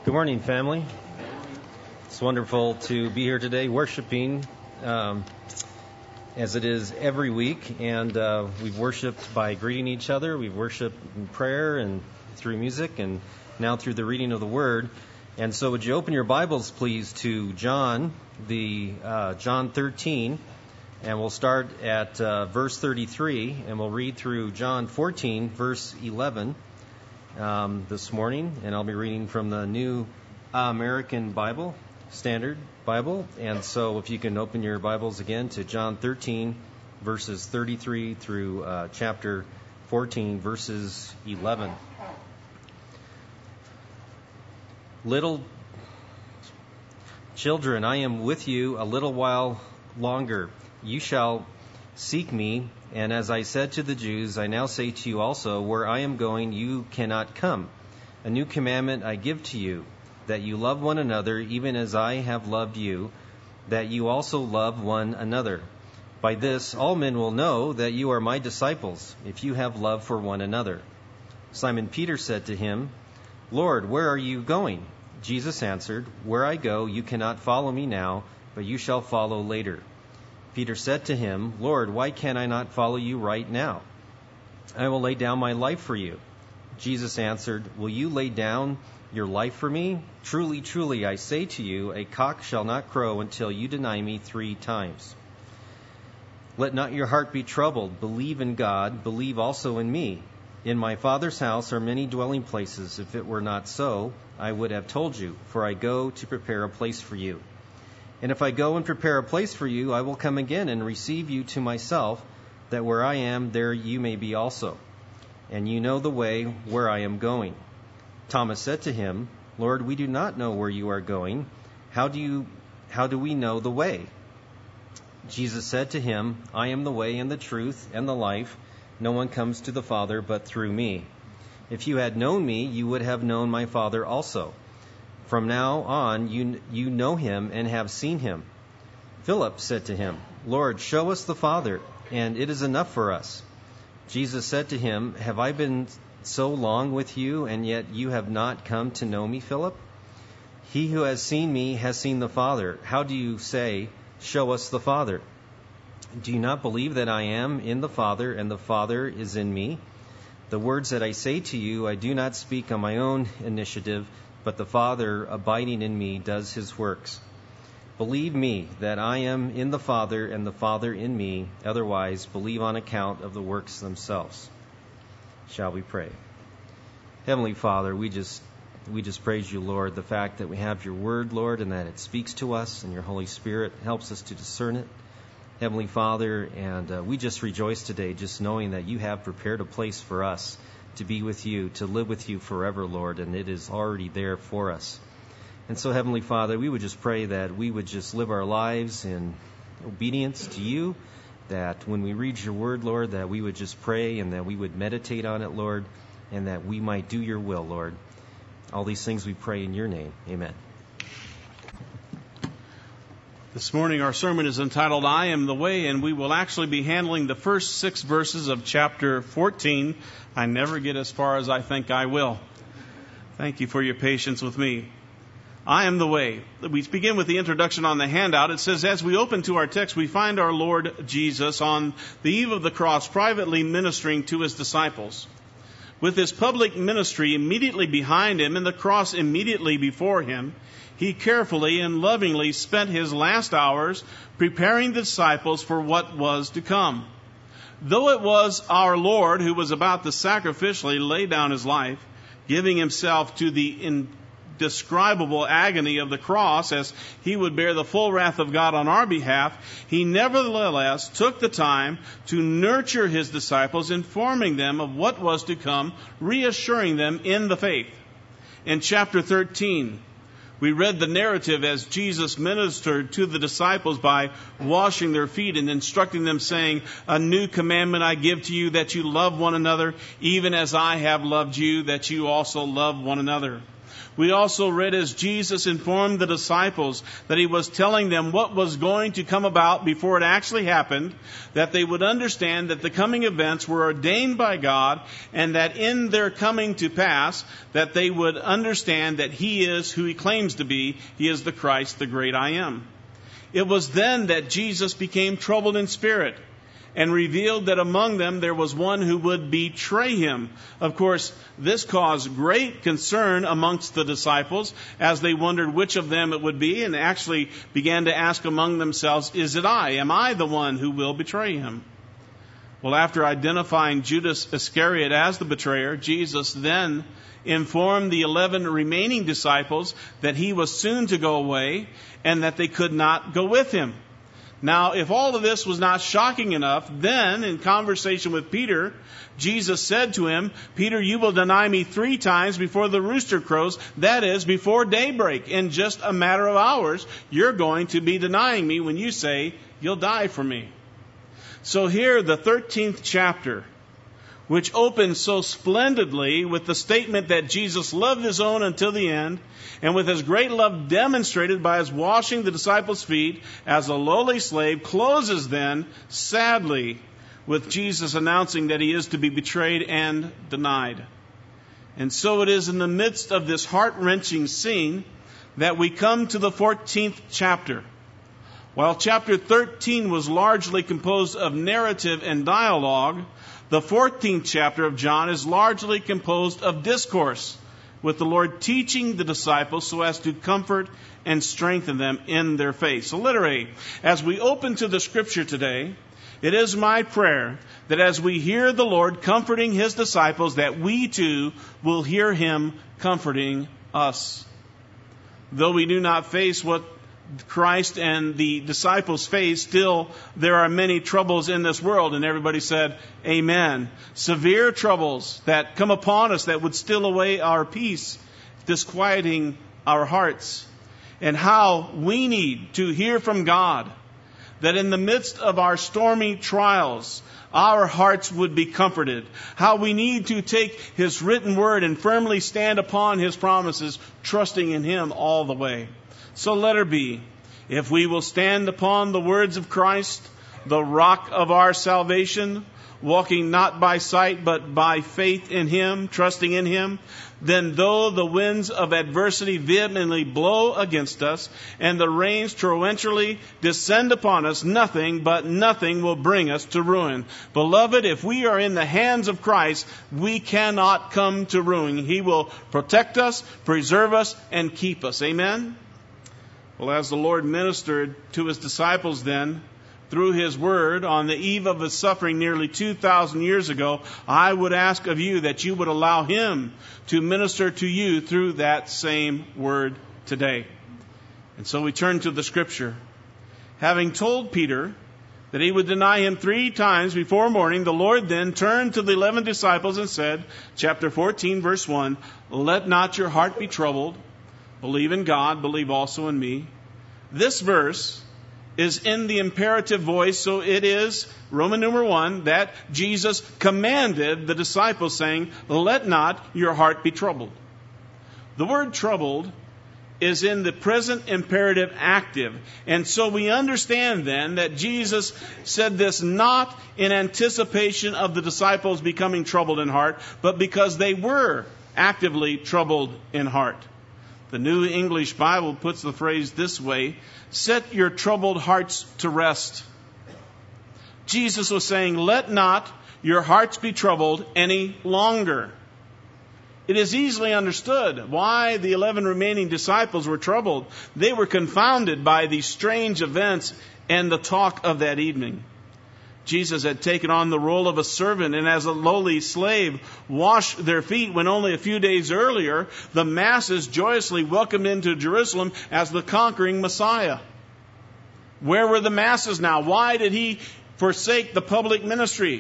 Good morning, family. It's wonderful to be here today worshiping as it is every week. And we've worshiped by greeting each other. We've worshiped in prayer and through music and now through the reading of the Word. And so would you open your Bibles, please, to John 13. And we'll start at verse 33, and we'll read through John 14, verse 11. This morning, and I'll be reading from the New American Bible, Standard Bible. And so if you can open your Bibles again to John 13, verses 33 through chapter 14, verses 11. Little children, I am with you a little while longer. You shall seek me, and as I said to the Jews, I now say to you also, where I am going, you cannot come. A new commandment I give to you, that you love one another, even as I have loved you, that you also love one another. By this all men will know that you are my disciples, if you have love for one another. Simon Peter said to him, Lord, where are you going? Jesus answered, Where I go, you cannot follow me now, but you shall follow later. Peter said to him, Lord, why can I not follow you right now? I will lay down my life for you. Jesus answered, Will you lay down your life for me? Truly, truly, I say to you, a cock shall not crow until you deny me 3 times. Let not your heart be troubled. Believe in God. Believe also in me. In my Father's house are many dwelling places. If it were not so, I would have told you, for I go to prepare a place for you. And if I go and prepare a place for you, I will come again and receive you to myself, that where I am, there you may be also. And you know the way where I am going. Thomas said to him, Lord, we do not know where you are going. How do we know the way? Jesus said to him, I am the way and the truth and the life. No one comes to the Father but through me. If you had known me, you would have known my Father also. From now on, you know him and have seen him. Philip said to him, Lord, show us the Father, and it is enough for us. Jesus said to him, Have I been so long with you, and yet you have not come to know me, Philip? He who has seen me has seen the Father. How do you say, Show us the Father? Do you not believe that I am in the Father, and the Father is in me? The words that I say to you, I do not speak on my own initiative, but the Father abiding in me does his works. Believe me that I am in the Father and the Father in me. Otherwise, believe on account of the works themselves. Shall we pray? Heavenly Father, we just praise you, Lord, the fact that we have your word, Lord, and that it speaks to us, and your Holy Spirit helps us to discern it. Heavenly Father, and we just rejoice today just knowing that you have prepared a place for us to be with you, to live with you forever, Lord, and it is already there for us. And so, Heavenly Father, we would just pray that we would just live our lives in obedience to you, that when we read your word, Lord, that we would just pray and that we would meditate on it, Lord, and that we might do your will, Lord. All these things we pray in your name. Amen. This morning our sermon is entitled, I Am the Way, and we will actually be handling the first 6 verses of chapter 14. I never get as far as I think I will. Thank you for your patience with me. I am the way. We begin with the introduction on the handout. It says, as we open to our text, we find our Lord Jesus on the eve of the cross privately ministering to his disciples. With his public ministry immediately behind him and the cross immediately before him, he carefully and lovingly spent his last hours preparing the disciples for what was to come. Though it was our Lord who was about to sacrificially lay down his life, giving himself to the indescribable agony of the cross as he would bear the full wrath of God on our behalf, he nevertheless took the time to nurture his disciples, informing them of what was to come, reassuring them in the faith. In chapter 13, we read the narrative as Jesus ministered to the disciples by washing their feet and instructing them, saying, a new commandment I give to you, that you love one another, even as I have loved you, that you also love one another. We also read as Jesus informed the disciples that he was telling them what was going to come about before it actually happened, that they would understand that the coming events were ordained by God, and that in their coming to pass, that they would understand that he is who he claims to be. He is the Christ, the great I am. It was then that Jesus became troubled in spirit, and revealed that among them there was one who would betray him. Of course, this caused great concern amongst the disciples as they wondered which of them it would be, and actually began to ask among themselves, "Is it I? Am I the one who will betray him?" Well, after identifying Judas Iscariot as the betrayer, Jesus then informed the 11 remaining disciples that he was soon to go away and that they could not go with him. Now, if all of this was not shocking enough, then in conversation with Peter, Jesus said to him, "Peter, you will deny me 3 times before the rooster crows, that is, before daybreak. In just a matter of hours, you're going to be denying me when you say you'll die for me." So here, the 13th chapter, which opens so splendidly with the statement that Jesus loved his own until the end, and with his great love demonstrated by his washing the disciples' feet as a lowly slave, closes then, sadly, with Jesus announcing that he is to be betrayed and denied. And so it is in the midst of this heart-wrenching scene that we come to the 14th chapter. While chapter 13 was largely composed of narrative and dialogue, the 14th chapter of John is largely composed of discourse, with the Lord teaching the disciples so as to comfort and strengthen them in their faith. So literally, as we open to the scripture today, it is my prayer that as we hear the Lord comforting his disciples, that we too will hear him comforting us. Though we do not face what Christ and the disciples faced, still there are many troubles in this world. And everybody said, amen. Severe troubles that come upon us that would steal away our peace, disquieting our hearts. And how we need to hear from God, that in the midst of our stormy trials, our hearts would be comforted. How we need to take his written word and firmly stand upon his promises, trusting in him all the way. So let her be. If we will stand upon the words of Christ, the rock of our salvation, walking not by sight but by faith in him, trusting in him, then though the winds of adversity vehemently blow against us and the rains torrentially descend upon us, nothing will bring us to ruin. Beloved, if we are in the hands of Christ, we cannot come to ruin. He will protect us, preserve us, and keep us. Amen? Well, as the Lord ministered to his disciples then, through his word on the eve of his suffering nearly 2,000 years ago, I would ask of you that you would allow him to minister to you through that same word today. And so we turn to the scripture. Having told Peter that he would deny him 3 times before morning, the Lord then turned to the 11 disciples and said, chapter 14, verse 1, "Let not your heart be troubled. Believe in God, believe also in me." This verse is in the imperative voice, so it is, Roman numeral 1, that Jesus commanded the disciples, saying, "Let not your heart be troubled." The word troubled is in the present imperative active. And so we understand then that Jesus said this not in anticipation of the disciples becoming troubled in heart, but because they were actively troubled in heart. The New English Bible puts the phrase this way, "Set your troubled hearts to rest." Jesus was saying, let not your hearts be troubled any longer. It is easily understood why the 11 remaining disciples were troubled. They were confounded by the strange events and the talk of that evening. Jesus had taken on the role of a servant and as a lowly slave washed their feet when only a few days earlier the masses joyously welcomed into Jerusalem as the conquering Messiah. Where were the masses now? Why did he forsake the public ministry?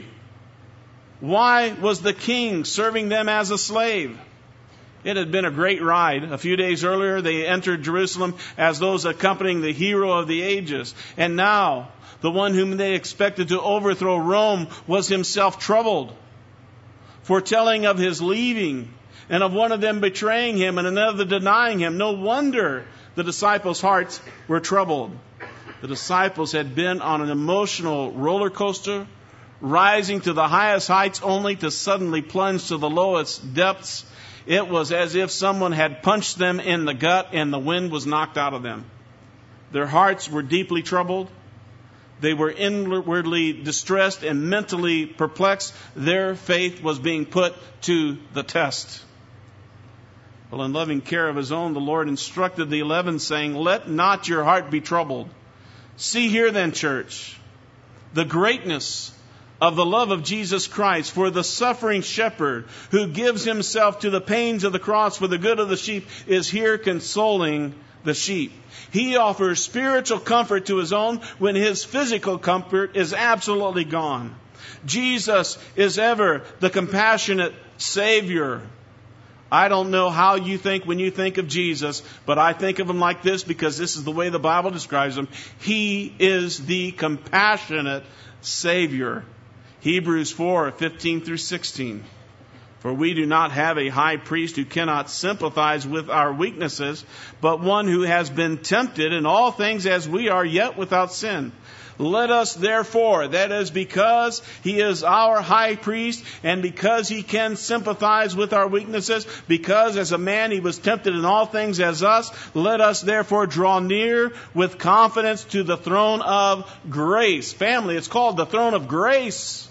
Why was the king serving them as a slave? It had been a great ride. A few days earlier they entered Jerusalem as those accompanying the hero of the ages. And now the one whom they expected to overthrow Rome was himself troubled, foretelling of his leaving and of one of them betraying him and another denying him. No wonder the disciples' hearts were troubled. The disciples had been on an emotional roller coaster, rising to the highest heights only to suddenly plunge to the lowest depths. It was as if someone had punched them in the gut and the wind was knocked out of them. Their hearts were deeply troubled. They were inwardly distressed and mentally perplexed. Their faith was being put to the test. Well, in loving care of his own, the Lord instructed the 11, saying, "Let not your heart be troubled. See here then, church, the greatness of the love of Jesus Christ, for the suffering shepherd who gives himself to the pains of the cross for the good of the sheep is here consoling the sheep. He offers spiritual comfort to his own when his physical comfort is absolutely gone. Jesus is ever the compassionate Savior. I don't know how you think when you think of Jesus, but I think of him like this because this is the way the Bible describes him. He is the compassionate Savior. Hebrews 4:15 through 16. For we do not have a high priest who cannot sympathize with our weaknesses, but one who has been tempted in all things as we are, yet without sin. Let us therefore, that is because he is our high priest and because he can sympathize with our weaknesses, because as a man he was tempted in all things as us, let us therefore draw near with confidence to the throne of grace. Family, it's called the throne of grace,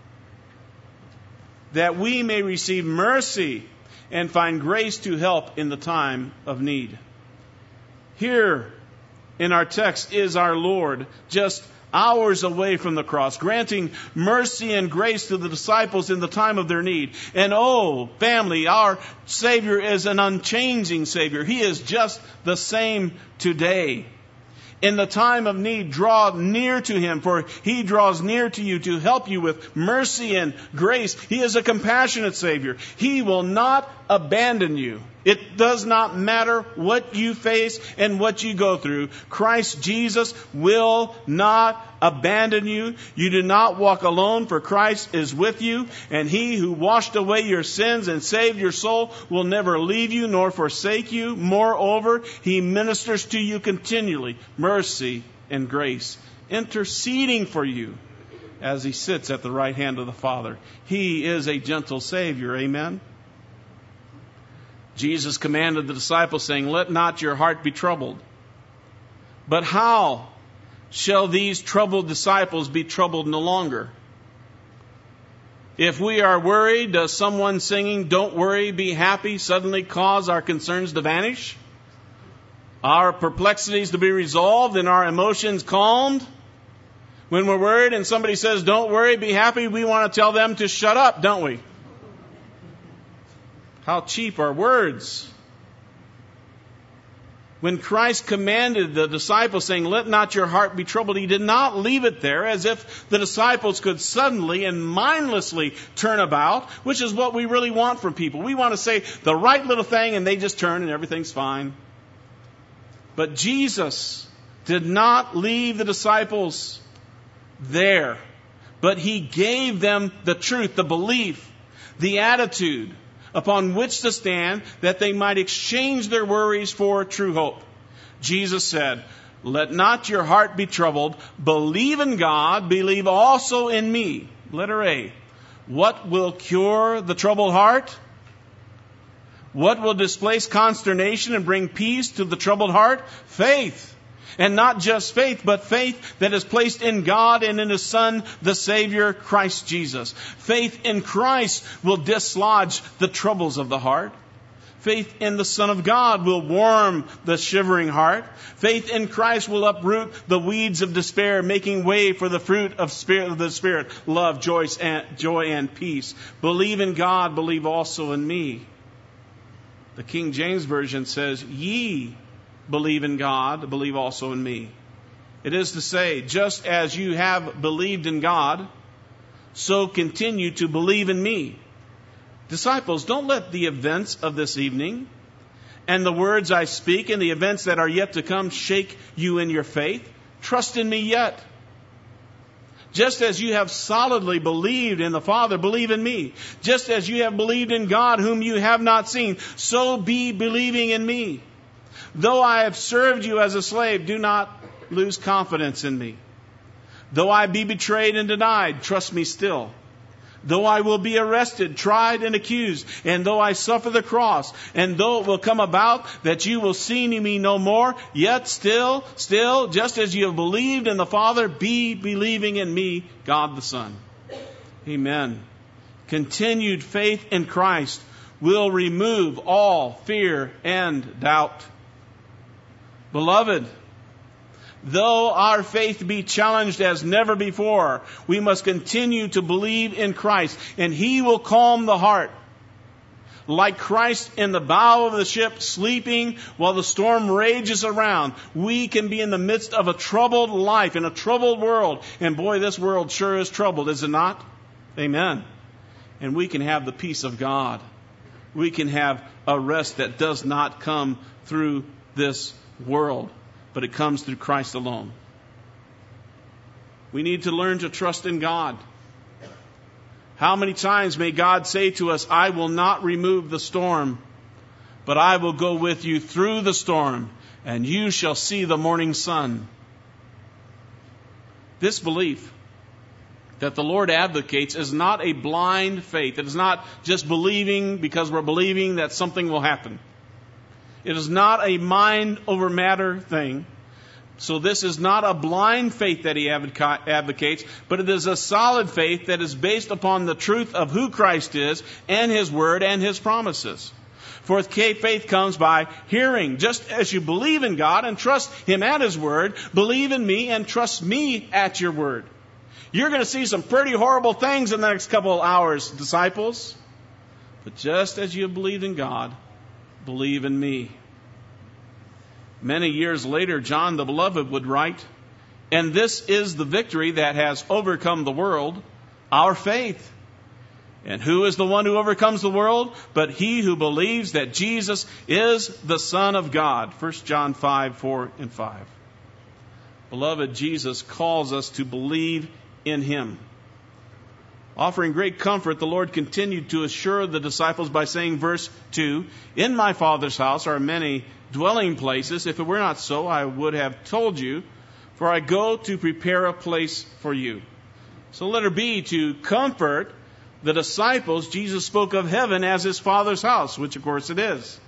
that we may receive mercy and find grace to help in the time of need. Here in our text is our Lord, just hours away from the cross, granting mercy and grace to the disciples in the time of their need. And oh, family, our Savior is an unchanging Savior. He is just the same today. In the time of need, draw near to him, for he draws near to you to help you with mercy and grace. He is a compassionate Savior. He will not abandon you. It does not matter what you face and what you go through. Christ Jesus will not abandon you. You do not walk alone, for Christ is with you. And he who washed away your sins and saved your soul will never leave you nor forsake you. Moreover, he ministers to you continually mercy and grace, interceding for you as he sits at the right hand of the Father. He is a gentle Savior. Amen. Jesus commanded the disciples, saying, "Let not your heart be troubled." But how shall these troubled disciples be troubled no longer? If we are worried, does someone singing, "Don't worry, be happy," suddenly cause our concerns to vanish? Our perplexities to be resolved and our emotions calmed? When we're worried and somebody says, "Don't worry, be happy," we want to tell them to shut up, don't we? How cheap are words. When Christ commanded the disciples, saying, "Let not your heart be troubled," he did not leave it there as if the disciples could suddenly and mindlessly turn about, which is what we really want from people. We want to say the right little thing and they just turn and everything's fine. But Jesus did not leave the disciples there, but he gave them the truth, the belief, the attitude upon which to stand, that they might exchange their worries for true hope. Jesus said, "Let not your heart be troubled. Believe in God. Believe also in me." Letter A. What will cure the troubled heart? What will displace consternation and bring peace to the troubled heart? Faith. And not just faith, but faith that is placed in God and in His Son, the Savior, Christ Jesus. Faith in Christ will dislodge the troubles of the heart. Faith in the Son of God will warm the shivering heart. Faith in Christ will uproot the weeds of despair, making way for the fruit of the Spirit, love, joy, and peace. Believe in God, believe also in me. The King James Version says, "Ye believe in God, believe also in me." It is to say, just as you have believed in God, so continue to believe in me. Disciples, don't let the events of this evening and the words I speak and the events that are yet to come shake you in your faith. Trust in me yet. Just as you have solidly believed in the Father, believe in me. Just as you have believed in God, whom you have not seen, so be believing in me. Though I have served you as a slave, do not lose confidence in me. Though I be betrayed and denied, trust me still. Though I will be arrested, tried, and accused, and though I suffer the cross, and though it will come about that you will see me no more, yet still, just as you have believed in the Father, be believing in me, God the Son. Amen. Continued faith in Christ will remove all fear and doubt. Beloved, though our faith be challenged as never before, we must continue to believe in Christ, and He will calm the heart. Like Christ in the bow of the ship, sleeping while the storm rages around, we can be in the midst of a troubled life, in a troubled world. And boy, this world sure is troubled, is it not? Amen. And we can have the peace of God. We can have a rest that does not come through this world, but it comes through Christ alone. We need to learn to trust in God. How many times may God say to us, I will not remove the storm, but I will go with you through the storm, and you shall see the morning sun. This belief that the Lord advocates is not a blind faith. It is not just believing because we're believing that something will happen. It is not a mind over matter thing. So this is not a blind faith that he advocates, but it is a solid faith that is based upon the truth of who Christ is and His Word and His promises. For faith comes by hearing. Just as you believe in God and trust Him at His Word, believe in me and trust me at your Word. You're going to see some pretty horrible things in the next couple of hours, disciples. But just as you have believed in God, believe in me. Many years later, John the Beloved would write, and this is the victory that has overcome the world, our faith. And who is the one who overcomes the world? But he who believes that Jesus is the Son of God. 1 John 5, 4 and 5. Beloved, Jesus calls us to believe in Him. Offering great comfort, the Lord continued to assure the disciples by saying, verse 2, in my Father's house are many dwelling places. If it were not so, I would have told you, for I go to prepare a place for you. So letter B, to comfort the disciples, Jesus spoke of heaven as His Father's house, which of course it is.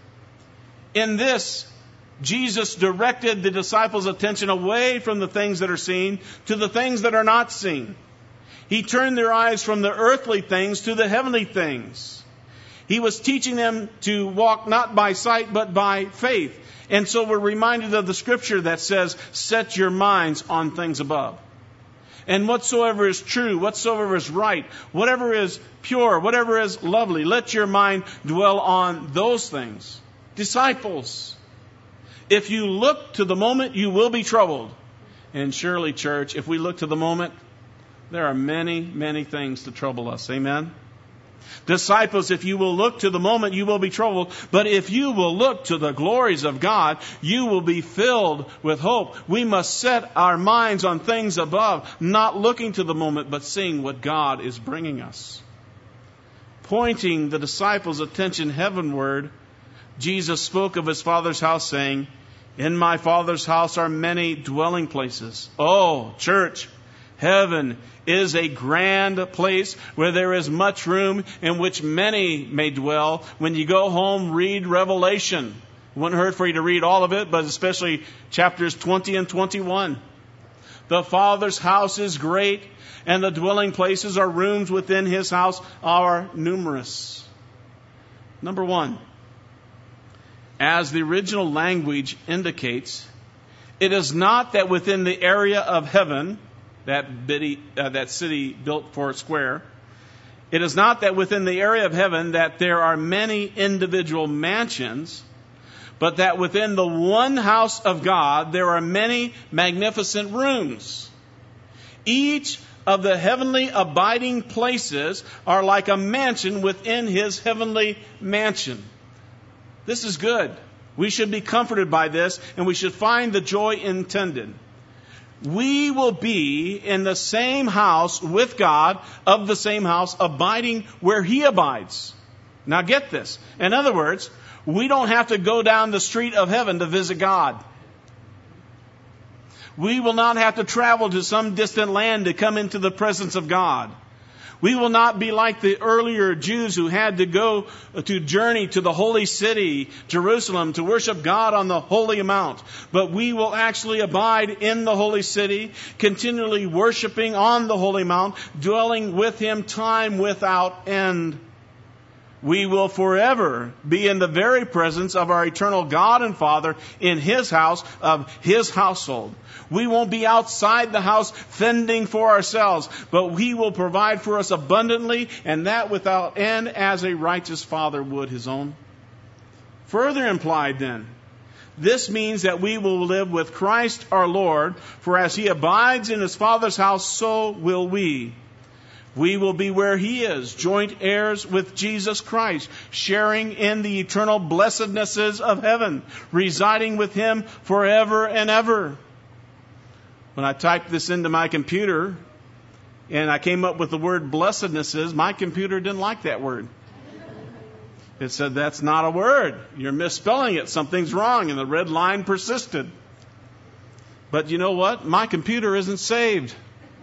In this, Jesus directed the disciples' attention away from the things that are seen to the things that are not seen. He turned their eyes from the earthly things to the heavenly things. He was teaching them to walk not by sight, but by faith. And so we're reminded of the scripture that says, set your minds on things above. And whatsoever is true, whatsoever is right, whatever is pure, whatever is lovely, let your mind dwell on those things. Disciples, if you look to the moment, you will be troubled. And surely, church, if we look to the moment, there are many, many things to trouble us. Amen? Disciples, if you will look to the moment, you will be troubled. But if you will look to the glories of God, you will be filled with hope. We must set our minds on things above, not looking to the moment, but seeing what God is bringing us. Pointing the disciples' attention heavenward, Jesus spoke of His Father's house, saying, in my Father's house are many dwelling places. Oh, church, heaven is a grand place where there is much room in which many may dwell. When you go home, read Revelation. It wouldn't hurt for you to read all of it, but especially chapters 20 and 21. The Father's house is great, and the dwelling places or rooms within His house are numerous. Number one, as the original language indicates, it is not that within the area of heaven, that city built for a square, it is not that within the area of heaven that there are many individual mansions, but that within the one house of God there are many magnificent rooms. Each of the heavenly abiding places are like a mansion within His heavenly mansion. This is good. We should be comforted by this, and we should find the joy intended. we will be in the same house with God, of the same house, abiding where He abides. Now get this. In other words, we don't have to go down the street of heaven to visit God. We will not have to travel to some distant land to come into the presence of God. We will not be like the earlier Jews who had to go to journey to the holy city, Jerusalem, to worship God on the holy mount. But we will actually abide in the holy city, continually worshiping on the holy mount, dwelling with Him time without end. We will forever be in the very presence of our eternal God and Father in His house, of His household. We won't be outside the house fending for ourselves, but He will provide for us abundantly, and that without end, as a righteous Father would His own. Further implied then, this means that we will live with Christ our Lord, for as He abides in His Father's house, so will we. We will be where He is, joint heirs with Jesus Christ, sharing in the eternal blessednesses of heaven, residing with Him forever and ever. When I typed this into my computer and I came up with the word blessednesses, my computer didn't like that word. It said, that's not a word. You're misspelling it. Something's wrong. And the red line persisted. But you know what? My computer isn't saved.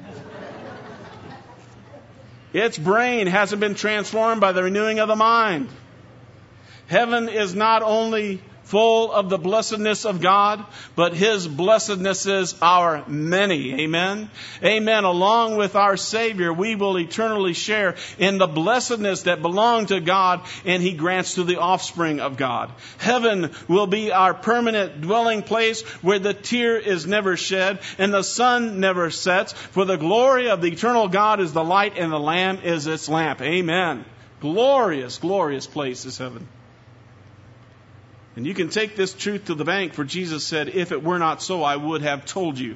Its brain hasn't been transformed by the renewing of the mind. Heaven is not only full of the blessedness of God, but His blessednesses are many. Amen? Amen. Along with our Savior, we will eternally share in the blessedness that belong to God and He grants to the offspring of God. Heaven will be our permanent dwelling place where the tear is never shed and the sun never sets, for the glory of the eternal God is the light and the Lamb is its lamp. Amen. Glorious, glorious place is heaven. And you can take this truth to the bank, for Jesus said, if it were not so, I would have told you.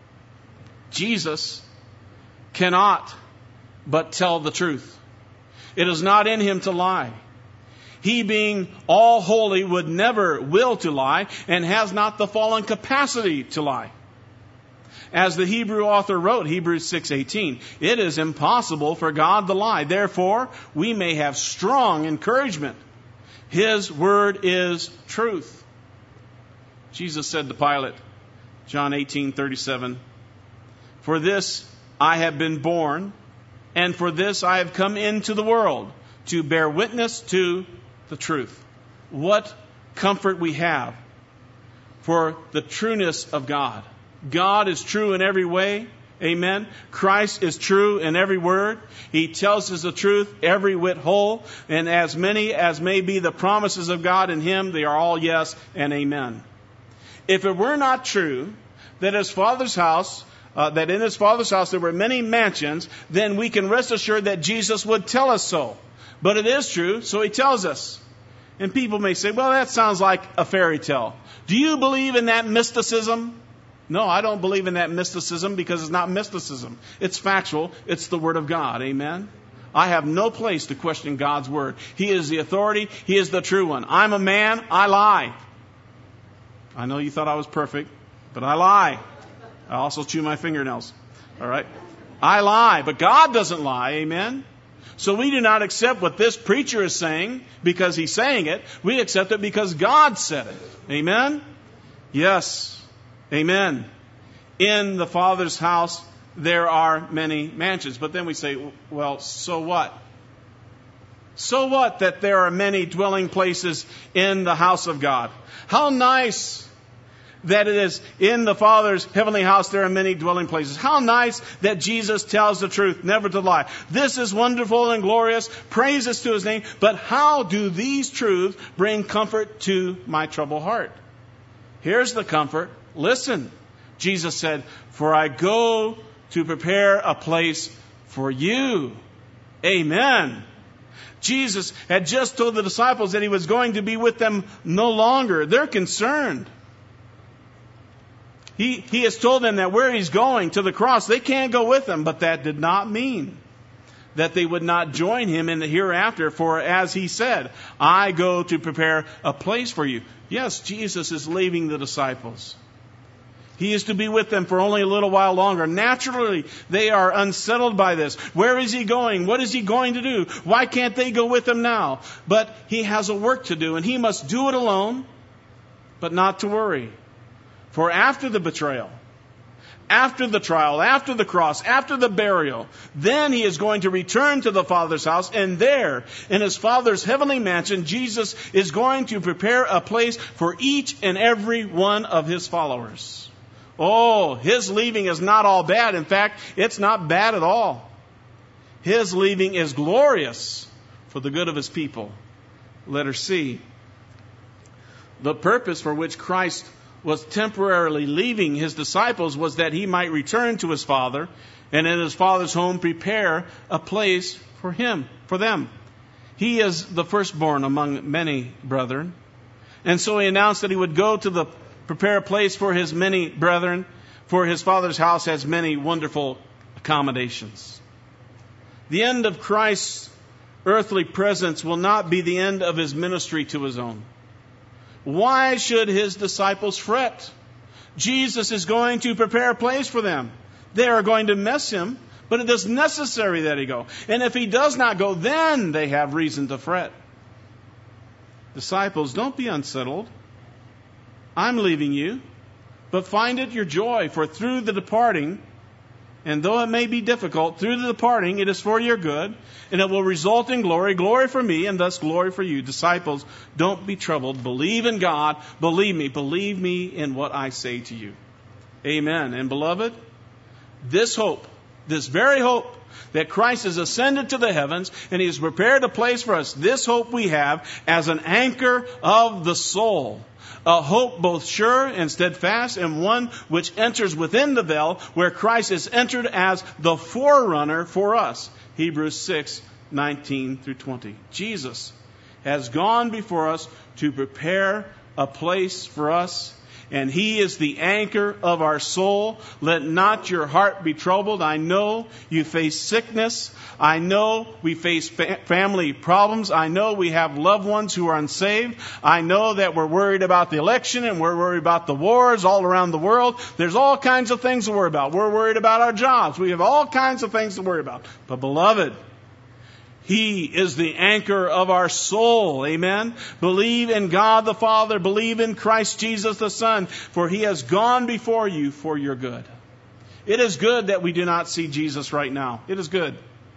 Jesus cannot but tell the truth. It is not in Him to lie. He, being all holy, would never will to lie, and has not the fallen capacity to lie. As the Hebrew author wrote, Hebrews 6:18, it is impossible for God to lie. Therefore, we may have strong encouragement. His word is truth. Jesus said to Pilate, John 18:37, for this I have been born, and for this I have come into the world, to bear witness to the truth. What comfort we have for the trueness of God. God is true in every way. Amen. Christ is true in every word. He tells us the truth every whit whole. And as many as may be the promises of God in Him, they are all yes and amen. If it were not true that His Father's house, that in His Father's house there were many mansions, then we can rest assured that Jesus would tell us so. But it is true, so He tells us. And people may say, well, that sounds like a fairy tale. Do you believe in that mysticism? No, I don't believe in that mysticism, because it's not mysticism. It's factual. It's the Word of God. Amen? I have no place to question God's Word. He is the authority. He is the true one. I'm a man. I lie. I know you thought I was perfect, but I lie. I also chew my fingernails. All right? I lie, but God doesn't lie. Amen? So we do not accept what this preacher is saying because he's saying it. We accept it because God said it. Amen? Yes. Amen. In the Father's house, there are many mansions. But then we say, well, so what? So what that there are many dwelling places in the house of God? How nice that it is in the Father's heavenly house there are many dwelling places. How nice that Jesus tells the truth, never to lie. This is wonderful and glorious. Praises to His name. But how do these truths bring comfort to my troubled heart? Here's the comfort. Listen, Jesus said, for I go to prepare a place for you. Amen. Jesus had just told the disciples that He was going to be with them no longer. They're concerned. He has told them that where He's going, to the cross, they can't go with Him. But that did not mean that they would not join Him in the hereafter. For as He said, I go to prepare a place for you. Yes, Jesus is leaving the disciples. He is to be with them for only a little while longer. Naturally, they are unsettled by this. Where is he going? What is he going to do? Why can't they go with him now? But he has a work to do, and he must do it alone, but not to worry. For after the betrayal, after the trial, after the cross, after the burial, then he is going to return to the Father's house, and there, in his Father's heavenly mansion, Jesus is going to prepare a place for each and every one of his followers. Oh, his leaving is not all bad. In fact, it's not bad at all. His leaving is glorious for the good of his people. Letter C. The purpose for which Christ was temporarily leaving his disciples was that he might return to his Father and in his Father's home prepare a place for them. He is the firstborn among many brethren. And so he announced that he would go to prepare a place for his many brethren, for his Father's house has many wonderful accommodations. The end of Christ's earthly presence will not be the end of his ministry to his own. Why should his disciples fret? Jesus is going to prepare a place for them. They are going to miss him, but it is necessary that he go. And if he does not go, then they have reason to fret. Disciples, don't be unsettled. I'm leaving you, but find it your joy, for through the departing, and though it may be difficult, through the departing it is for your good, and it will result in glory, glory for me, and thus glory for you. Disciples, don't be troubled. Believe in God. Believe me in what I say to you. Amen. And beloved, this hope, this very hope, that Christ has ascended to the heavens and he has prepared a place for us, this hope we have as an anchor of the soul. A hope both sure and steadfast, and one which enters within the veil where Christ has entered as the forerunner for us. Hebrews 6:19-20. Jesus has gone before us to prepare a place for us, and he is the anchor of our soul. Let not your heart be troubled. I know you face sickness. I know we face family problems. I know we have loved ones who are unsaved. I know that we're worried about the election and we're worried about the wars all around the world. There's all kinds of things to worry about. We're worried about our jobs. We have all kinds of things to worry about. But beloved, he is the anchor of our soul. Amen. Believe in God the Father. Believe in Christ Jesus the Son. For he has gone before you for your good. It is good that we do not see Jesus right now. It is good.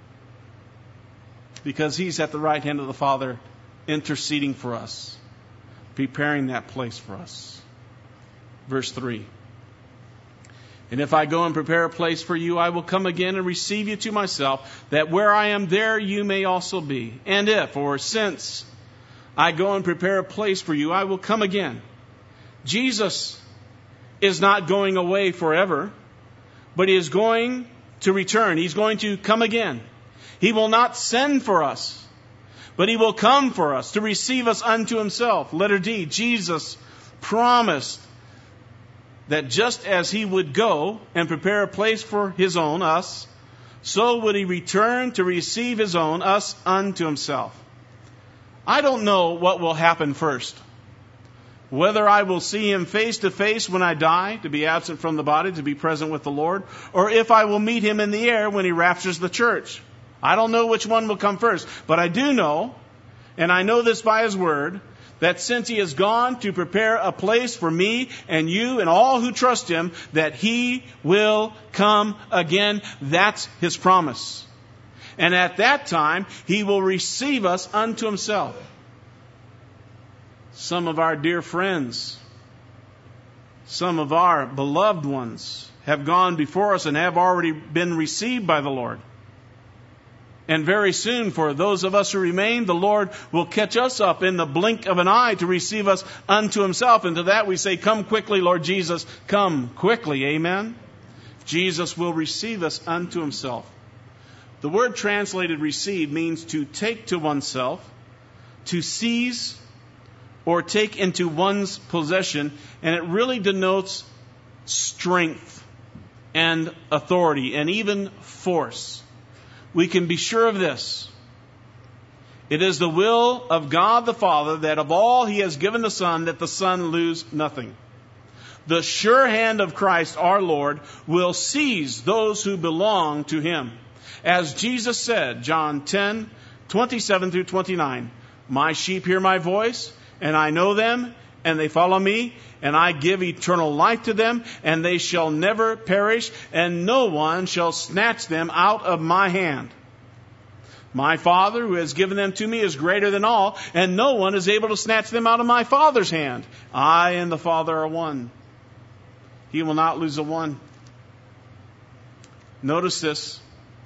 Because he's at the right hand of the Father, interceding for us, preparing that place for us. Verse 3. And if I go and prepare a place for you, I will come again and receive you to myself, that where I am, there you may also be. And if, or since, I go and prepare a place for you, I will come again. Jesus is not going away forever, but he is going to return. He's going to come again. He will not send for us, but he will come for us to receive us unto himself. Letter D, Jesus promised that just as he would go and prepare a place for his own, us, so would he return to receive his own, us, unto himself. I don't know what will happen first. Whether I will see him face to face when I die, to be absent from the body, to be present with the Lord, or if I will meet him in the air when he raptures the church. I don't know which one will come first, but I do know, and I know this by his word, that since he has gone to prepare a place for me and you and all who trust him, that he will come again. That's his promise. And at that time, he will receive us unto himself. Some of our dear friends, some of our beloved ones have gone before us and have already been received by the Lord. And very soon, for those of us who remain, the Lord will catch us up in the blink of an eye to receive us unto himself. And to that we say, come quickly, Lord Jesus, come quickly. Amen. Jesus will receive us unto himself. The word translated receive means to take to oneself, to seize, or take into one's possession. And it really denotes strength and authority and even force. We can be sure of this. It is the will of God the Father that of all he has given the Son, that the Son lose nothing. The sure hand of Christ our Lord will seize those who belong to Him. As Jesus said, John 10:27 through 29, my sheep hear my voice, and I know them, and they follow me, and I give eternal life to them, and they shall never perish, and no one shall snatch them out of my hand. My Father, who has given them to me, is greater than all, and no one is able to snatch them out of my Father's hand. I and the Father are one. He will not lose a one. Notice this.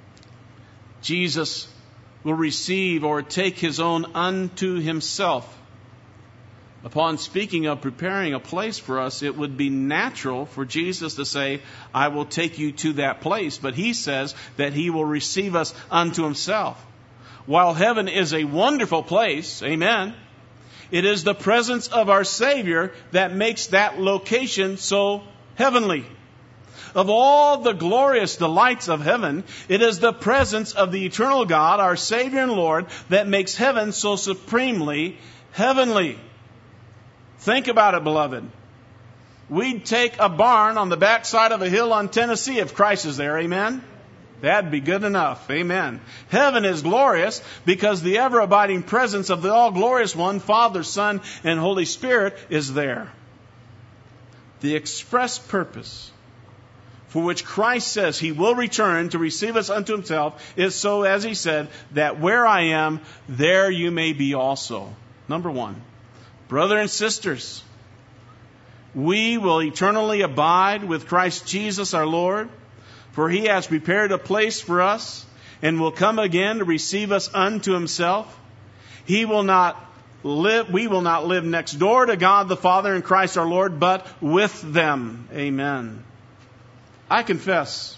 Jesus will receive or take His own unto Himself. Upon speaking of preparing a place for us, it would be natural for Jesus to say, I will take you to that place. But He says that He will receive us unto Himself. While heaven is a wonderful place, amen, it is the presence of our Savior that makes that location so heavenly. Of all the glorious delights of heaven, it is the presence of the eternal God, our Savior and Lord, that makes heaven so supremely heavenly. Think about it, beloved. We'd take a barn on the backside of a hill on Tennessee if Christ is there, amen? That'd be good enough, amen. Heaven is glorious because the ever-abiding presence of the all-glorious One, Father, Son, and Holy Spirit is there. The express purpose for which Christ says He will return to receive us unto Himself is so, as He said, that where I am, there you may be also. Number one, brother and sisters, we will eternally abide with Christ Jesus our Lord, for He has prepared a place for us and will come again to receive us unto Himself. We will not live next door to God the Father and Christ our Lord, but with them. Amen. I confess,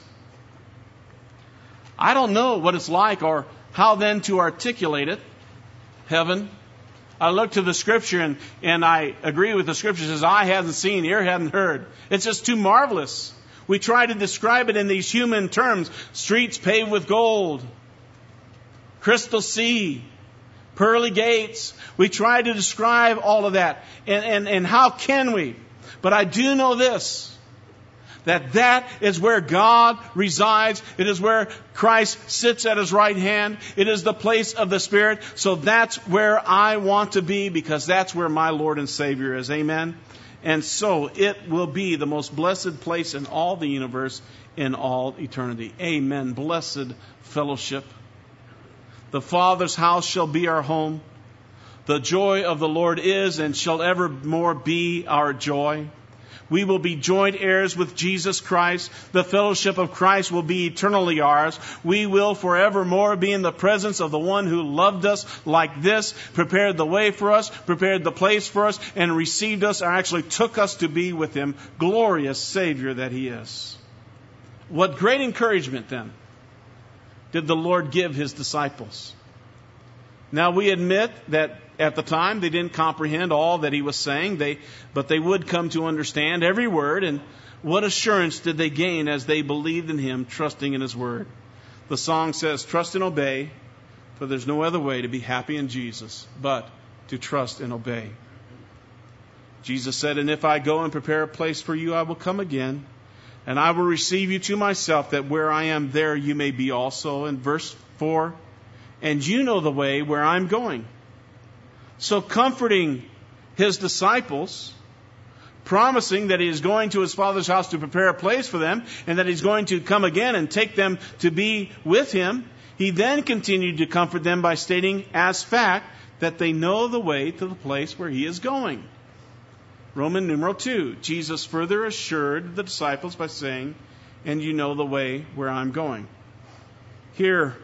I don't know what it's like or how then to articulate it. Heaven. I look to the Scripture and I agree with the Scripture. It says, eye hasn't seen, ear hasn't heard. It's just too marvelous. We try to describe it in these human terms. Streets paved with gold. Crystal sea. Pearly gates. We try to describe all of that. And how can we? But I do know this. That is where God resides. It is where Christ sits at His right hand. It is the place of the Spirit. So that's where I want to be because that's where my Lord and Savior is. Amen. And so it will be the most blessed place in all the universe in all eternity. Amen. Blessed fellowship. The Father's house shall be our home. The joy of the Lord is and shall evermore be our joy. We will be joint heirs with Jesus Christ. The fellowship of Christ will be eternally ours. We will forevermore be in the presence of the One who loved us like this, prepared the way for us, prepared the place for us, and received us, or actually took us to be with Him. Glorious Savior that He is. What great encouragement then did the Lord give His disciples? Now we admit that at the time they didn't comprehend all that He was saying, but they would come to understand every word. And what assurance did they gain as they believed in Him, trusting in His word? The song says, trust and obey, for there's no other way to be happy in Jesus but to trust and obey. Jesus said, and if I go and prepare a place for you, I will come again, and I will receive you to myself, that where I am, there you may be also. In verse 4, and you know the way where I'm going. So comforting His disciples, promising that He is going to His Father's house to prepare a place for them, and that He's going to come again and take them to be with Him, He then continued to comfort them by stating as fact that they know the way to the place where He is going. Roman numeral 2, Jesus further assured the disciples by saying, and you know the way where I'm going. Here,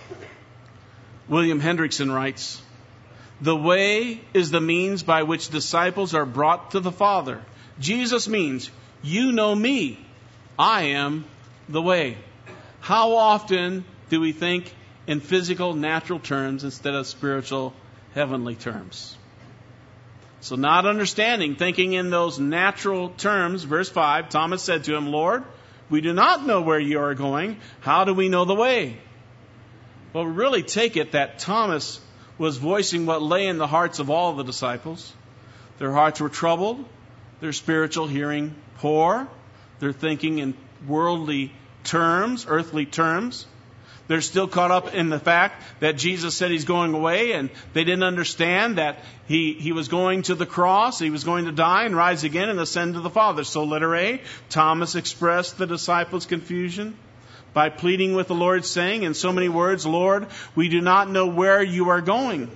William Hendrickson writes, the way is the means by which disciples are brought to the Father. Jesus means, you know me. I am the way. How often do we think in physical, natural terms instead of spiritual, heavenly terms? So not understanding, thinking in those natural terms, verse 5, Thomas said to Him, Lord, we do not know where you are going. How do we know the way? Well, we really take it that Thomas was voicing what lay in the hearts of all the disciples. Their hearts were troubled. Their spiritual hearing poor. They're thinking in worldly terms, earthly terms. They're still caught up in the fact that Jesus said He's going away, and they didn't understand that He was going to the cross, He was going to die and rise again and ascend to the Father. So letter A, Thomas expressed the disciples' confusion by pleading with the Lord, saying in so many words, Lord, we do not know where you are going.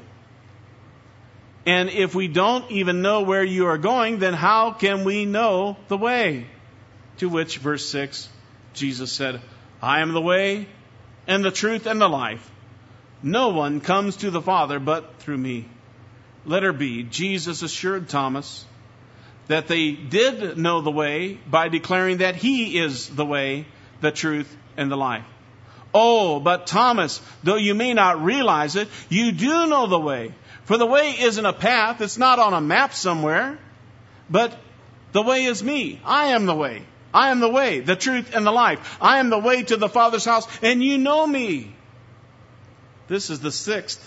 And if we don't even know where you are going, then how can we know the way? To which, verse 6, Jesus said, I am the way and the truth and the life. No one comes to the Father but through me. Letter B, Jesus assured Thomas that they did know the way by declaring that He is the way, the truth, and the life. Oh, but Thomas, though you may not realize it, you do know the way. For the way isn't a path, it's not on a map somewhere, but the way is me. I am the way. I am the way, the truth, and the life. I am the way to the Father's house, and you know me. This is the sixth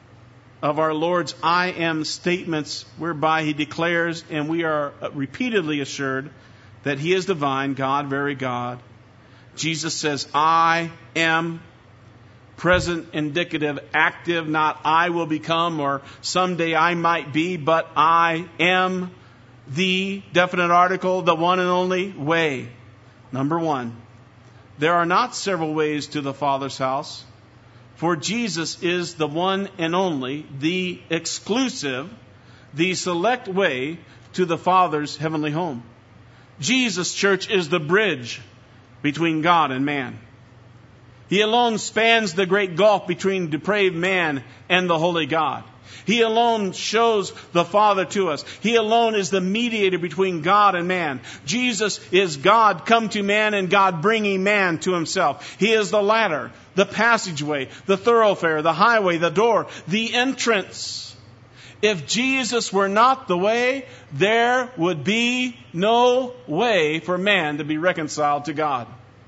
of our Lord's I am statements, whereby He declares, and we are repeatedly assured, that He is divine, God, very God. Jesus says, I am, present, indicative, active, not I will become or someday I might be, but I am the definite article, the one and only way. Number one, there are not several ways to the Father's house, for Jesus is the one and only, the exclusive, the select way to the Father's heavenly home. Jesus, church, is the bridge between God and man. He alone spans the great gulf between depraved man and the holy God. He alone shows the Father to us. He alone is the mediator between God and man. Jesus is God come to man and God bringing man to Himself. He is the ladder, the passageway, the thoroughfare, the highway, the door, the entrance. If Jesus were not the way, there would be no way for man to be reconciled to God.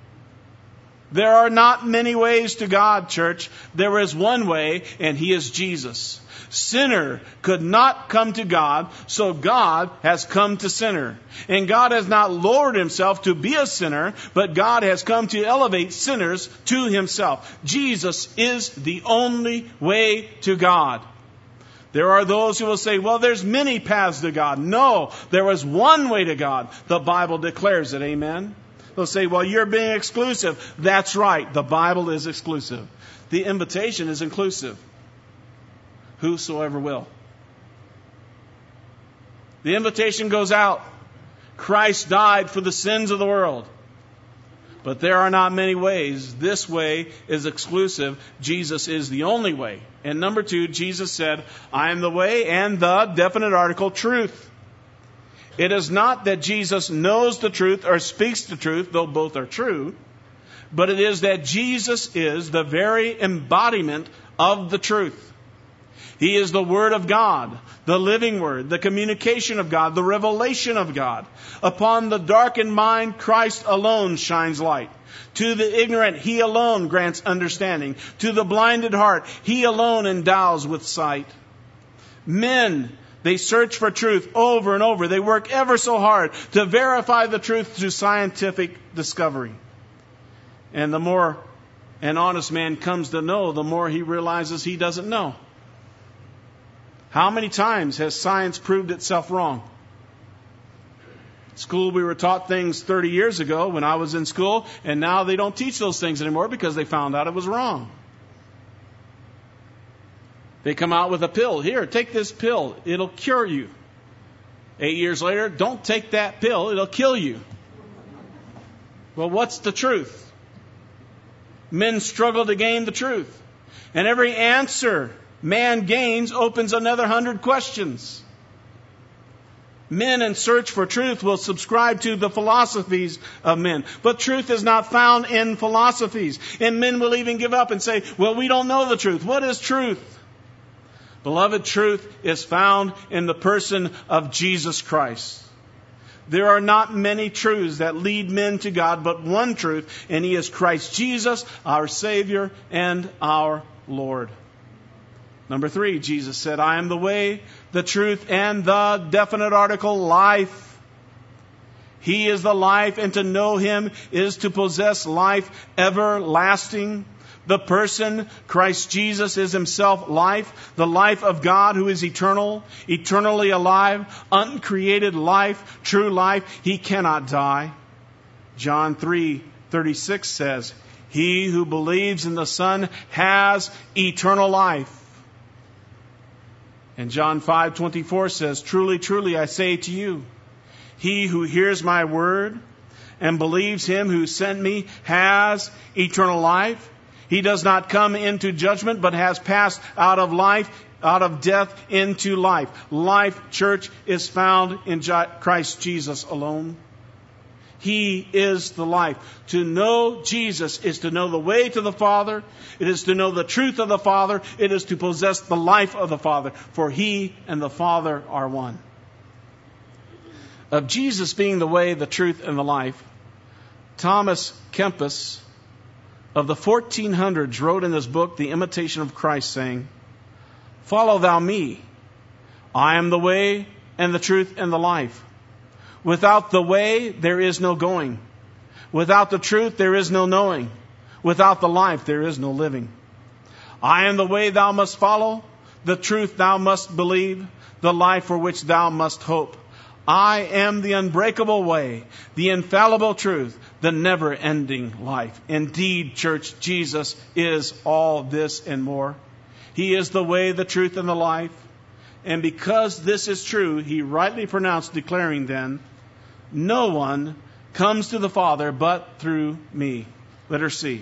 There are not many ways to God, church. There is one way, and He is Jesus. Sinner could not come to God, so God has come to sinner. And God has not lowered Himself to be a sinner, but God has come to elevate sinners to Himself. Jesus is the only way to God. There are those who will say, well, there's many paths to God. No, there is one way to God. The Bible declares it. Amen. They'll say, well, you're being exclusive. That's right. The Bible is exclusive. The invitation is inclusive. Whosoever will. The invitation goes out. Christ died for the sins of the world. But there are not many ways. This way is exclusive. Jesus is the only way. And number two, Jesus said, I am the way and the definite article truth. It is not that Jesus knows the truth or speaks the truth, though both are true, but it is that Jesus is the very embodiment of the truth. He is the Word of God, the living Word, the communication of God, the revelation of God. Upon the darkened mind, Christ alone shines light. To the ignorant, He alone grants understanding. To the blinded heart, He alone endows with sight. Men, they search for truth over and over. They work ever so hard to verify the truth through scientific discovery. And the more an honest man comes to know, the more he realizes he doesn't know. How many times has science proved itself wrong? At school, we were taught things 30 years ago when I was in school, and now they don't teach those things anymore because they found out it was wrong. They come out with a pill. Here, take this pill. It'll cure you. 8 years later, don't take that pill. It'll kill you. Well, what's the truth? Men struggle to gain the truth. And every answer man gains opens another 100 questions. Men in search for truth will subscribe to the philosophies of men. But truth is not found in philosophies. And men will even give up and say, well, we don't know the truth. What is truth? Beloved, truth is found in the person of Jesus Christ. There are not many truths that lead men to God, but one truth, and He is Christ Jesus, our Savior and our Lord. Number 3, Jesus said, I am the way, the truth, and the definite article life. He is the life, and to know Him is to possess life everlasting. The person, Christ Jesus, is Himself life, the life of God who is eternal, eternally alive, uncreated life, true life. He cannot die. John 3:36 says, He who believes in the Son has eternal life. And John 5:24 says, Truly, truly, I say to you, he who hears my word and believes Him who sent me has eternal life. He does not come into judgment, but has passed out of death into life. Life, church, is found in Christ Jesus alone. He is the life. To know Jesus is to know the way to the Father. It is to know the truth of the Father. It is to possess the life of the Father. For He and the Father are one. Of Jesus being the way, the truth, and the life, Thomas Kempis of the 1400s wrote in his book, The Imitation of Christ, saying, Follow thou me. I am the way and the truth and the life. Without the way, there is no going. Without the truth, there is no knowing. Without the life, there is no living. I am the way thou must follow, the truth thou must believe, the life for which thou must hope. I am the unbreakable way, the infallible truth, the never-ending life. Indeed, church, Jesus is all this and more. He is the way, the truth, and the life. And because this is true, He rightly pronounced, declaring then, No one comes to the Father but through me. Letter C.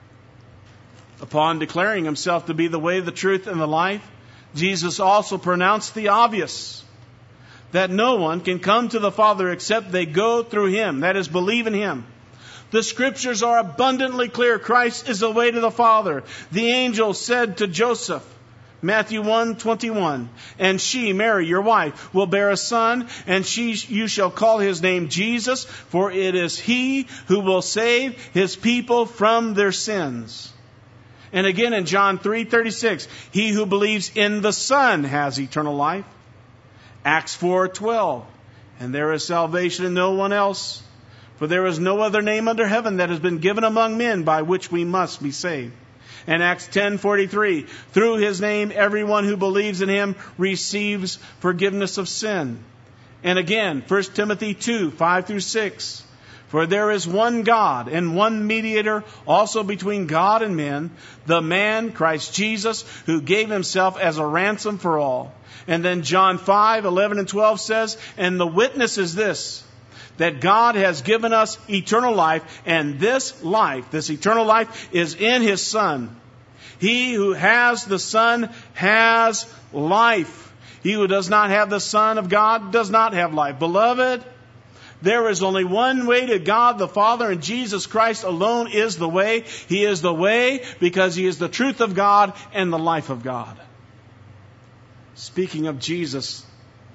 Upon declaring Himself to be the way, the truth, and the life, Jesus also pronounced the obvious, that no one can come to the Father except they go through Him. That is, believe in Him. The Scriptures are abundantly clear. Christ is the way to the Father. The angel said to Joseph, Matthew 1:21, And she, Mary, your wife, will bear a son, and you shall call His name Jesus, for it is He who will save His people from their sins. And again in John 3:36, He who believes in the Son has eternal life. Acts 4:12, And there is salvation in no one else, for there is no other name under heaven that has been given among men by which we must be saved. And Acts 10:43, Through His name everyone who believes in Him receives forgiveness of sin. And again, 1 Timothy 2:5-6, For there is one God and one mediator also between God and men, the man, Christ Jesus, who gave Himself as a ransom for all. And then John 5:11-12 says, And the witness is this, that God has given us eternal life, and this life, this eternal life, is in His Son. He who has the Son has life. He who does not have the Son of God does not have life. Beloved, there is only one way to God the Father, and Jesus Christ alone is the way. He is the way because He is the truth of God and the life of God. Speaking of Jesus,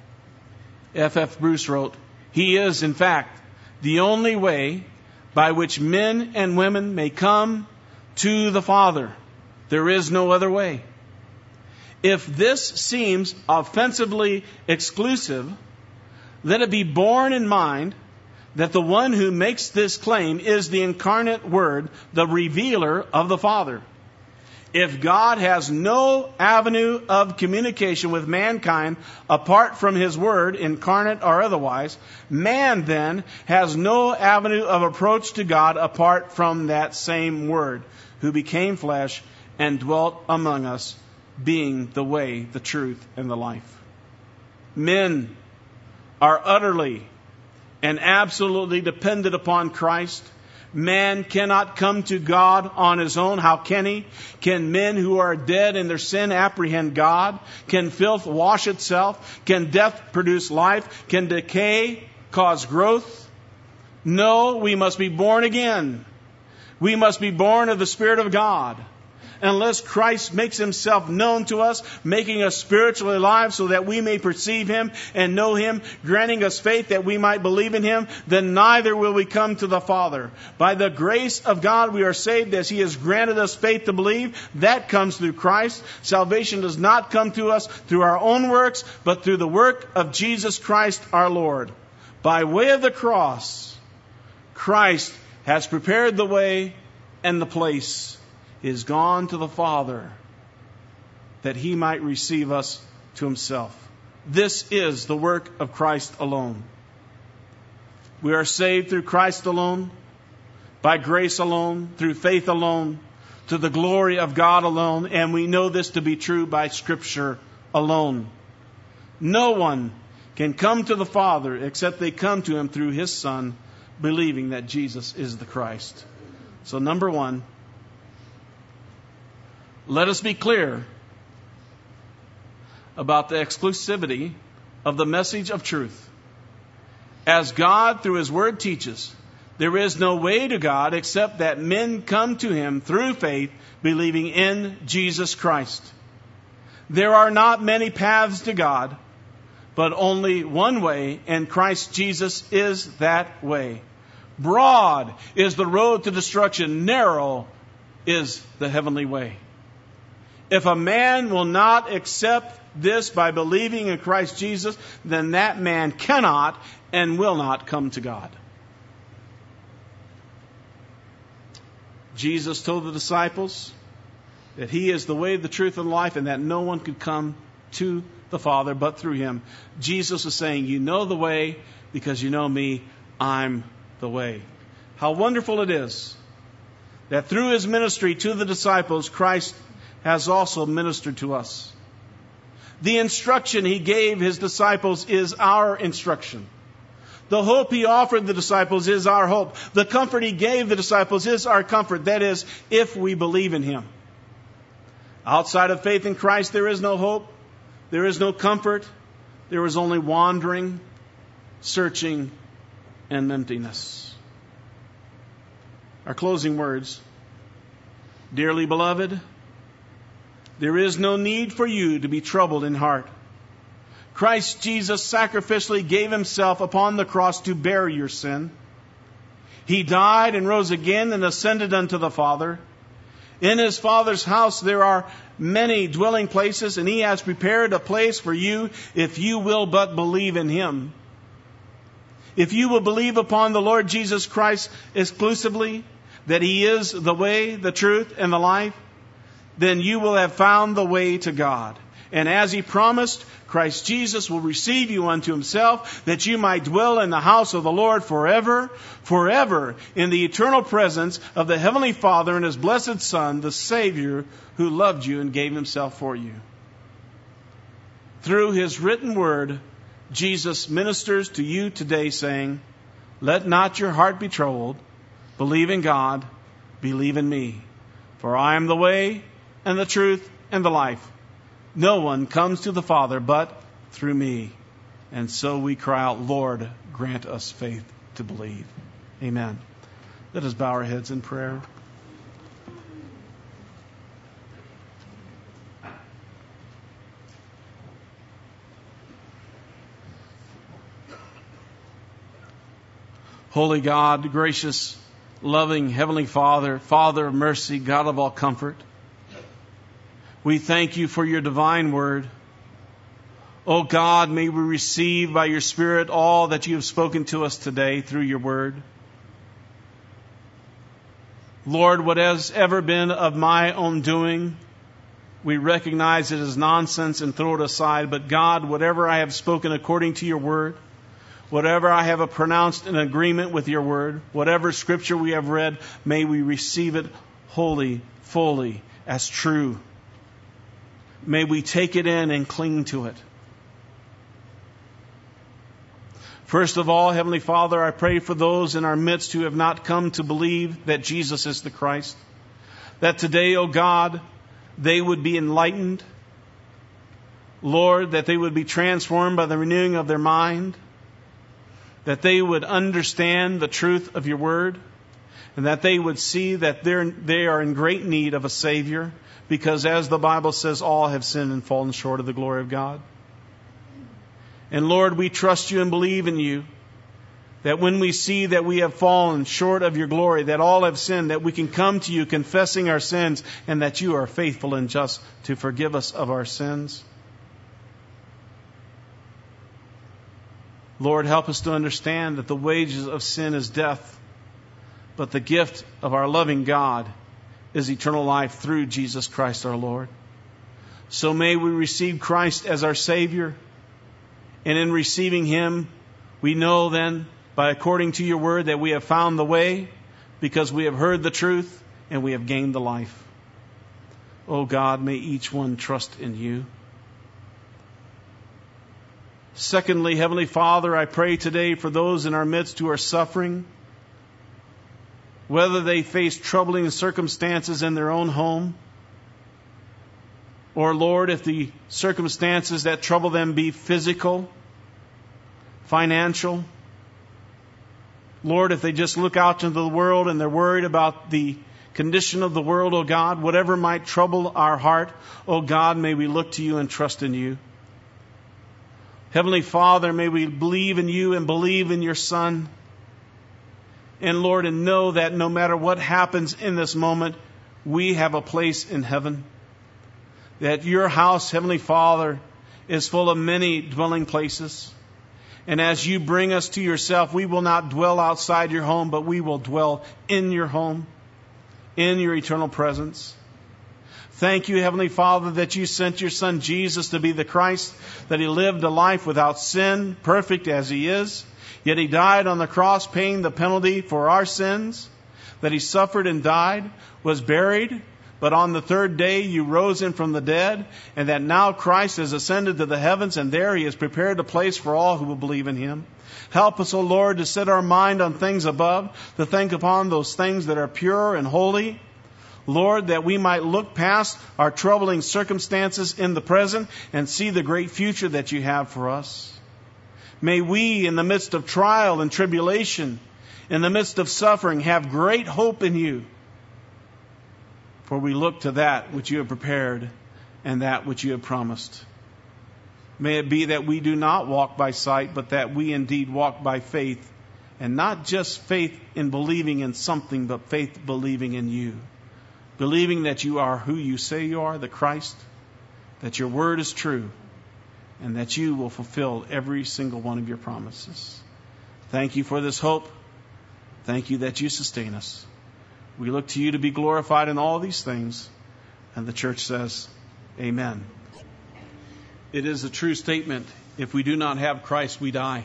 F.F. Bruce wrote, He is, in fact, the only way by which men and women may come to the Father. There is no other way. If this seems offensively exclusive, let it be borne in mind that the one who makes this claim is the incarnate Word, the revealer of the Father. If God has no avenue of communication with mankind apart from His Word, incarnate or otherwise, man then has no avenue of approach to God apart from that same Word, who became flesh and dwelt among us, being the way, the truth, and the life. Men are utterly and absolutely dependent upon Christ. Man cannot come to God on his own. How can he? Can men who are dead in their sin apprehend God? Can filth wash itself? Can death produce life? Can decay cause growth? No, we must be born again. We must be born of the Spirit of God. Unless Christ makes Himself known to us, making us spiritually alive so that we may perceive Him and know Him, granting us faith that we might believe in Him, then neither will we come to the Father. By the grace of God we are saved as He has granted us faith to believe. That comes through Christ. Salvation does not come to us through our own works, but through the work of Jesus Christ our Lord. By way of the cross, Christ has prepared the way and the place. He is gone to the Father that He might receive us to Himself. This is the work of Christ alone. We are saved through Christ alone, by grace alone, through faith alone, to the glory of God alone, and we know this to be true by Scripture alone. No one can come to the Father except they come to Him through His Son, believing that Jesus is the Christ. So number one, let us be clear about the exclusivity of the message of truth. As God, through His Word, teaches, there is no way to God except that men come to Him through faith, believing in Jesus Christ. There are not many paths to God, but only one way, and Christ Jesus is that way. Broad is the road to destruction, narrow is the heavenly way. If a man will not accept this by believing in Christ Jesus, then that man cannot and will not come to God. Jesus told the disciples that He is the way, the truth, and life, and that no one could come to the Father but through Him. Jesus was saying, you know the way because you know me. I'm the way. How wonderful it is that through His ministry to the disciples, Christ has also ministered to us. The instruction He gave His disciples is our instruction. The hope He offered the disciples is our hope. The comfort He gave the disciples is our comfort. That is, if we believe in Him. Outside of faith in Christ, there is no hope. There is no comfort. There is only wandering, searching, and emptiness. Our closing words. Dearly beloved, there is no need for you to be troubled in heart. Christ Jesus sacrificially gave Himself upon the cross to bear your sin. He died and rose again and ascended unto the Father. In His Father's house there are many dwelling places, and He has prepared a place for you if you will but believe in Him. If you will believe upon the Lord Jesus Christ exclusively, that He is the way, the truth, and the life, then you will have found the way to God. And as He promised, Christ Jesus will receive you unto Himself, that you might dwell in the house of the Lord forever, forever, in the eternal presence of the Heavenly Father and His blessed Son, the Savior, who loved you and gave Himself for you. Through His written word, Jesus ministers to you today, saying, let not your heart be troubled. Believe in God. Believe in me. For I am the way and the truth and the life. No one comes to the Father but through me. And so we cry out, Lord, grant us faith to believe. Amen. Let us bow our heads in prayer. Holy God, gracious, loving Heavenly Father, Father of mercy, God of all comfort, we thank You for Your divine word. Oh God, may we receive by Your Spirit all that You have spoken to us today through Your word. Lord, what has ever been of my own doing, we recognize it as nonsense and throw it aside. But God, whatever I have spoken according to Your word, whatever I have pronounced in agreement with Your word, whatever scripture we have read, may we receive it wholly, fully, as true. May we take it in and cling to it. First of all, Heavenly Father, I pray for those in our midst who have not come to believe that Jesus is the Christ. That today, O God, they would be enlightened. Lord, that they would be transformed by the renewing of their mind. That they would understand the truth of Your word. And that they would see that they are in great need of a Savior. Because as the Bible says, all have sinned and fallen short of the glory of God. And Lord, we trust You and believe in You. That when we see that we have fallen short of Your glory, that all have sinned, that we can come to You confessing our sins, and that You are faithful and just to forgive us of our sins. Lord, help us to understand that the wages of sin is death, but the gift of our loving God is eternal life through Jesus Christ our Lord. So may we receive Christ as our Savior, and in receiving Him, we know then, by according to your word, that we have found the way, because we have heard the truth, and we have gained the life. Oh God, may each one trust in you. Secondly, Heavenly Father, I pray today for those in our midst who are suffering, whether they face troubling circumstances in their own home, or Lord, if the circumstances that trouble them be physical, financial. Lord, if they just look out into the world and they're worried about the condition of the world, oh God, whatever might trouble our heart, oh God, may we look to you and trust in you. Heavenly Father, may we believe in you and believe in your Son. And Lord, and know that no matter what happens in this moment, we have a place in heaven. That your house, Heavenly Father, is full of many dwelling places. And as you bring us to yourself, we will not dwell outside your home, but we will dwell in your home, in your eternal presence. Thank you, Heavenly Father, that you sent your Son Jesus to be the Christ, that He lived a life without sin, perfect as He is. Yet He died on the cross, paying the penalty for our sins, that He suffered and died, was buried, but on the third day you rose Him from the dead, and that now Christ has ascended to the heavens, and there He has prepared a place for all who will believe in Him. Help us, O Lord, to set our mind on things above, to think upon those things that are pure and holy. Lord, that we might look past our troubling circumstances in the present and see the great future that you have for us. May we, in the midst of trial and tribulation, in the midst of suffering, have great hope in you. For we look to that which you have prepared and that which you have promised. May it be that we do not walk by sight, but that we indeed walk by faith. And not just faith in believing in something, but faith believing in you. Believing that you are who you say you are, the Christ, that your word is true, and that you will fulfill every single one of your promises. Thank you for this hope. Thank you that you sustain us. We look to you to be glorified in all these things. And the church says, amen. It is a true statement. If we do not have Christ, we die.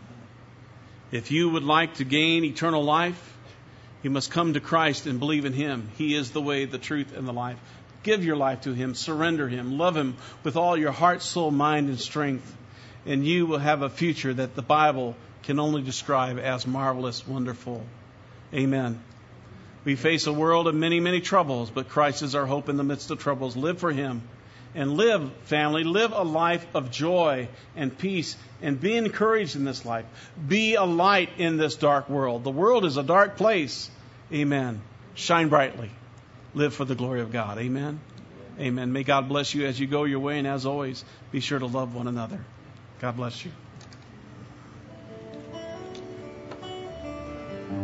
If you would like to gain eternal life, you must come to Christ and believe in Him. He is the way, the truth, and the life. Give your life to Him. Surrender Him. Love Him with all your heart, soul, mind, and strength. And you will have a future that the Bible can only describe as marvelous, wonderful. Amen. We face a world of many, many troubles, but Christ is our hope in the midst of troubles. Live for Him. And live, family, live a life of joy and peace, and be encouraged in this life. Be a light in this dark world. The world is a dark place. Amen. Shine brightly. Live for the glory of God. Amen. Amen. May God bless you as you go your way, and as always, be sure to love one another. God bless you.